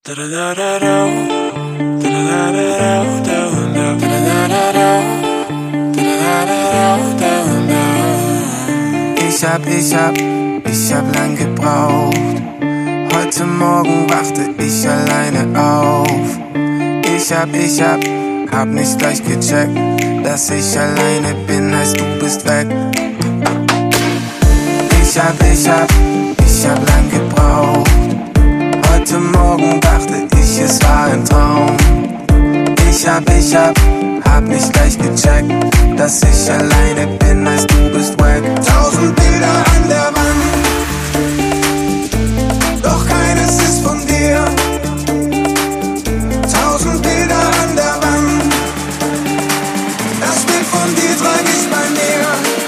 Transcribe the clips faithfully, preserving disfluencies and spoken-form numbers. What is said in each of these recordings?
Ich hab, ich hab, ich hab lang gebraucht. Heute Morgen wachte ich alleine auf. Ich hab, ich hab, hab nicht gleich gecheckt, dass ich alleine bin, heißt du bist weg. Ich hab, ich hab, ich hab lang gebraucht. Heute Morgen dachte ich, es war ein Traum. Ich hab, ich hab, hab nicht gleich gecheckt, dass ich alleine bin, heißt du bist weg. Tausend Bilder an der Wand, doch keines ist von dir. Tausend Bilder an der Wand, das Bild von dir trag ich bei mir.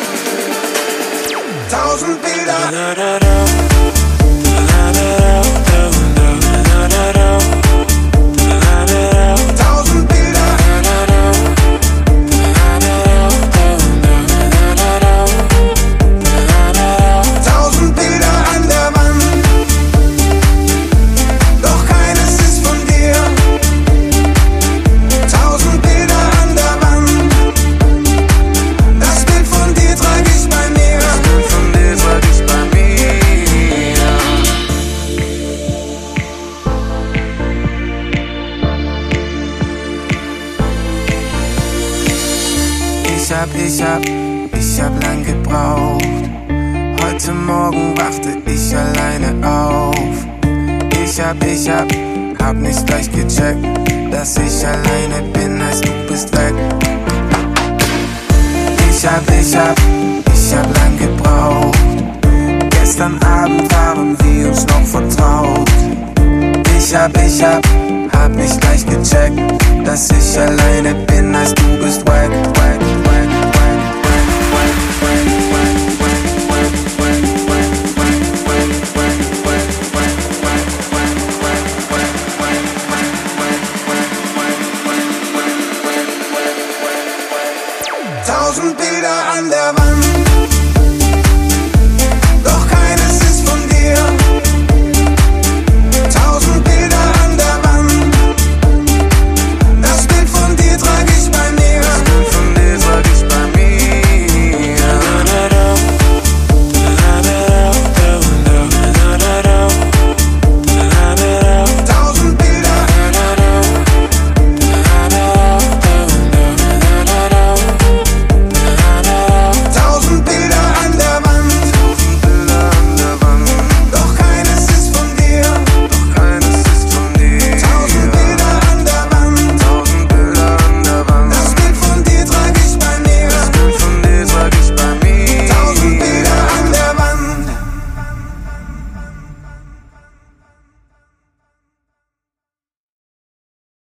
Tausend Bilder. Ich hab, ich hab, ich hab lang gebraucht. Heute Morgen wachte ich alleine auf. Ich hab, ich hab, hab nicht gleich gecheckt, dass ich alleine bin, heißt du bist weg. Ich hab, ich hab, ich hab lang gebraucht. Gestern Abend waren wir uns noch vertraut. Ich hab, ich hab, hab nicht gleich gecheckt, dass ich alleine bin, heißt du bist weg, weg.